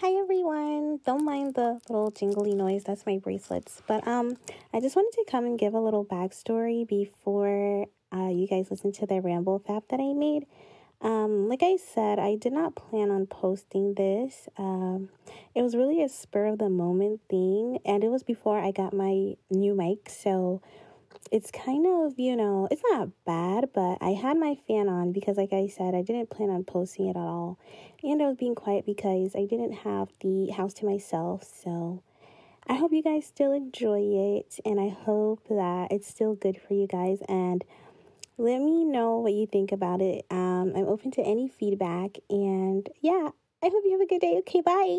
Hi everyone. Don't mind the little jingly noise. That's my bracelets. But I just wanted to come and give a little backstory before you guys listen to the ramble fab that I made. Like I said, I did not plan on posting this. It was really a spur of the moment thing, and it was before I got my new mic, so it's kind of, it's not bad, but I had my fan on because, like I said, I didn't plan on posting it at all. And I was being quiet because I didn't have the house to myself. So I hope you guys still enjoy it. And I hope that it's still good for you guys. And let me know what you think about it. I'm open to any feedback. And yeah, I hope you have a good day. Okay, bye.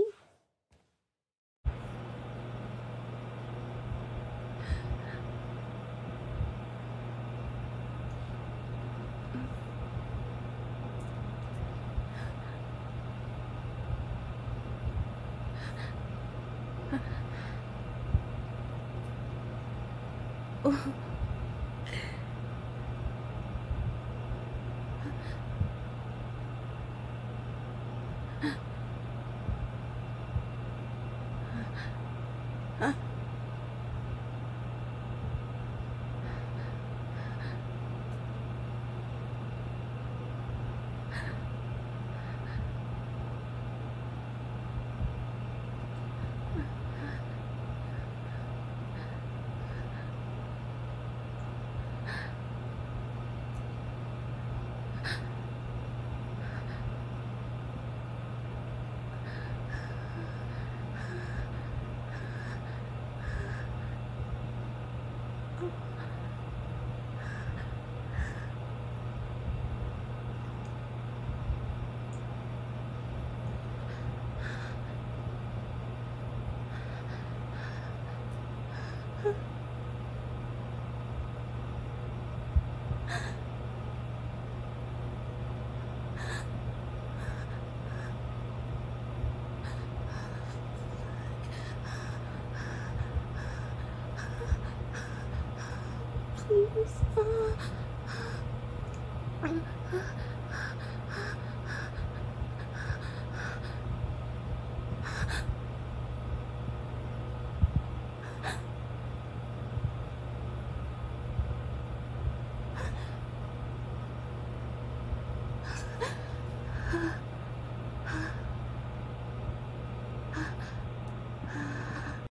Please.